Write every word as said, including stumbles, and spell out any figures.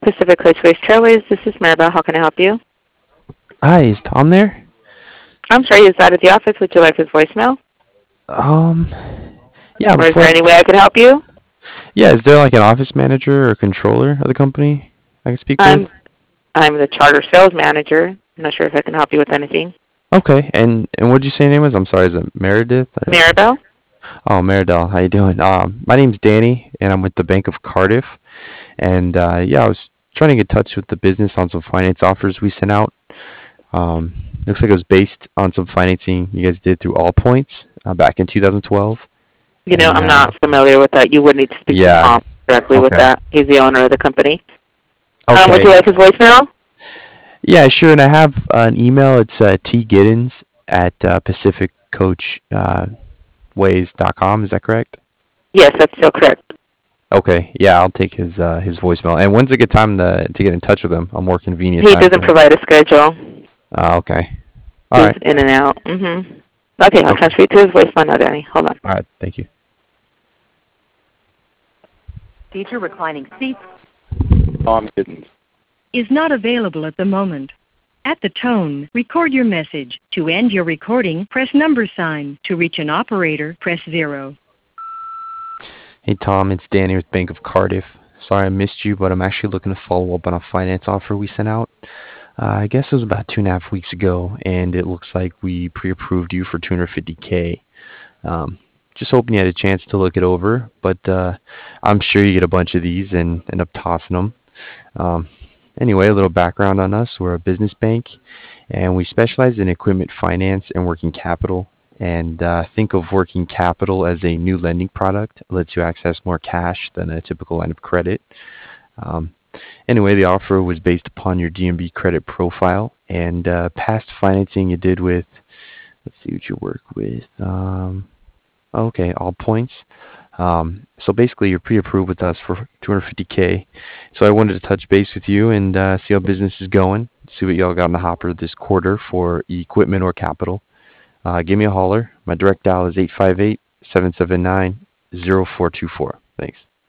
Pacific Coast Waste Trailways. This is Maribel. How can I help you? Hi, is Tom there? I'm sorry, is that at the office? Would you like his voicemail? Um, yeah, Or is before there I, any way I could help you? yeah, is there like an office manager or controller of the company I can speak with? I'm I'm the charter sales manager. I'm not sure if I can help you with anything. Okay, and and what did you say your name was? I'm sorry, is it Meredith? Or? Maribel? Oh, Meredith, how you doing? Um, my name's Danny, and I'm with the Bank of Cardiff. And uh, yeah, I was trying to get in touch with the business on some finance offers we sent out. Um, looks like it was based on some financing you guys did through All Points uh, back in two thousand twelve. You know, And I'm uh, not familiar with that. You would need to speak to yeah, Tom directly with okay, that. He's the owner of the company. Um, would you okay. like his voicemail? Yeah, sure. And I have uh, an email. It's uh, tgiddens at uh, pacific coach ways dot com. Is that correct? Yes, that's still correct. Okay. Yeah, I'll take his uh, his voicemail. And when's a good time to to get in touch with him? A more convenient He time doesn't for him. provide a schedule. Uh, okay. All He's right. in and out. Mm-hmm. Okay, I'll Okay. transfer you to his voicemail now, Danny. Hold on. All right. Thank you. Feature reclining seats Tom Giddens. is not available at the moment. At the tone, record your message. To end your recording, press number sign. To reach an operator, press zero. Hey Tom, it's Danny with Bank of Cardiff. Sorry I missed you, but I'm actually looking to follow up on a finance offer we sent out. Uh, I guess it was about two and a half weeks ago, and it looks like we pre-approved you for two hundred fifty k. Um, just hoping you had a chance to look it over, but uh, I'm sure you get a bunch of these and end up tossing them. Um, anyway, a little background on us. We're a business bank, and we specialize in equipment finance and working capital. And uh, think of working capital as a new lending product. It lets you access more cash than a typical line of credit. Um, anyway, the offer was based upon your D M B credit profile and uh, past financing you did with, let's see what you work with. Um, okay, all points. Um, so basically, you're pre-approved with us for two hundred fifty k. So I wanted to touch base with you and uh, see how business is going. See what y'all got in the hopper this quarter for equipment or capital. Uh, give me a holler. My direct dial is eight five eight, seven seven nine, zero four two four. Thanks.